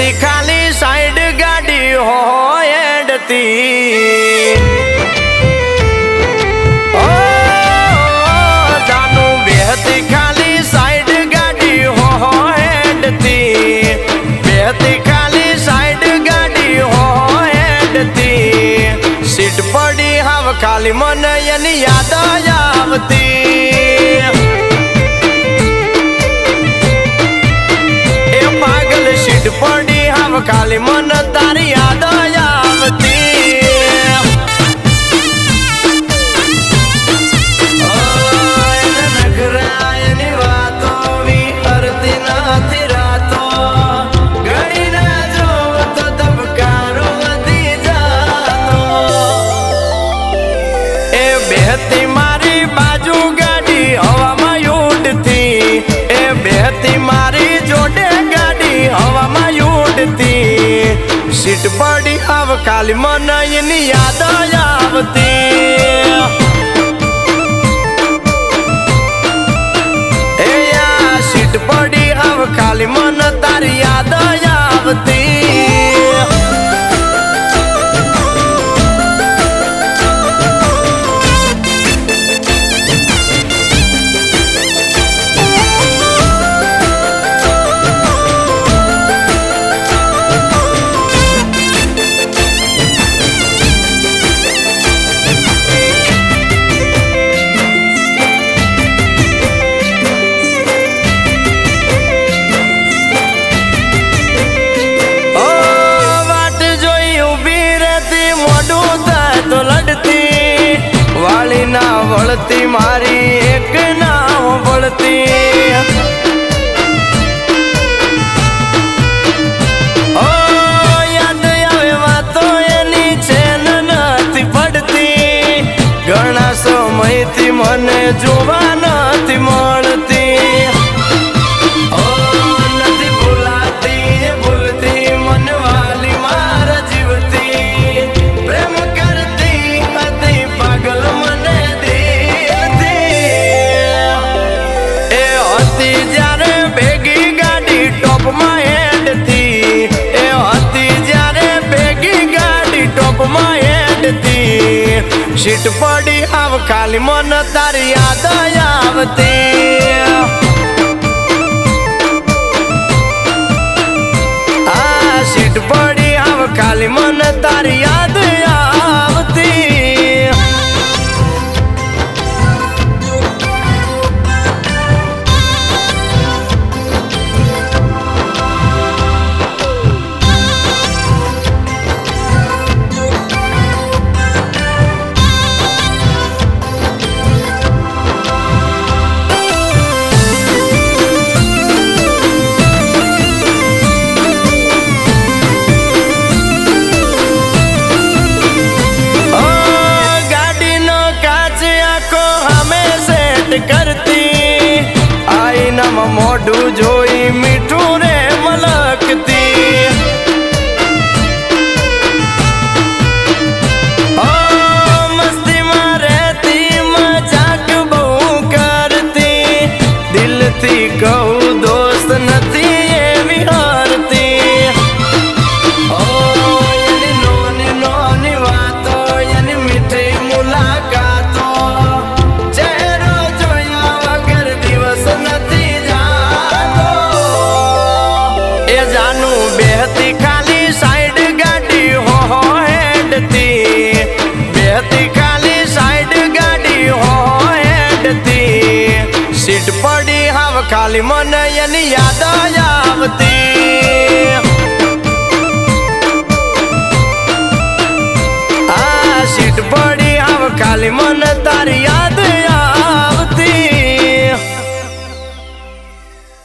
बेहती खाली साइड गाड़ी हो एडती ओ जानू बेहती खाली साइड गाड़ी हो एडती बेहती खाली साइड गाड़ी हो एडती सीट पड़ी हव खाली मन यानी याद आवती सीट पड़ी हम खाली मन तारी याद आवती नखरायनी वातो भी करती नाथी रातो घड़ी ना जो तो दबकारो दी जातो ए बेहती मारी बाजू गाड़ी हवा में उड़ती ए बेहती मारी जोड़े हवा में उड़ती सीट पड़ी अब खाली मन याद आवती सीट पड़ी अब खाली मन तारी याद आवती वाली ना वळती मारी एक ना वळती ओ याद आवे वातो एनी चैन नथी पड़ती घणा समयथी मने जोवा नथी मळती ओ नथी भूलाती भूलती मन वाली मार जीवती प्रेम करती अति पागल मने दिलती ए हती जारे भेगी गाड़ी टॉप में हेडती ए हती जारे भेगी गाड़ी टॉप में हेडती सीट पड़ी अब खाली मन तारी याद आवती सीट पड़ी अब खाली मन तारी याद आवती करती आई नम मोडू जोई मीठू रे मलकती ओ मस्ती में रहती मजाक बहु करती दिल थी कहू दोस्त नथी ये विहारती ओ यानी नोनी नोनी वातो यानी मीठी मुलाकातो बेहती खाली साइड गाड़ी हो हेडती बेहती खाली साइड गाड़ी हो हेडती सीट पड़ी हम खाली मन यानी याद आवती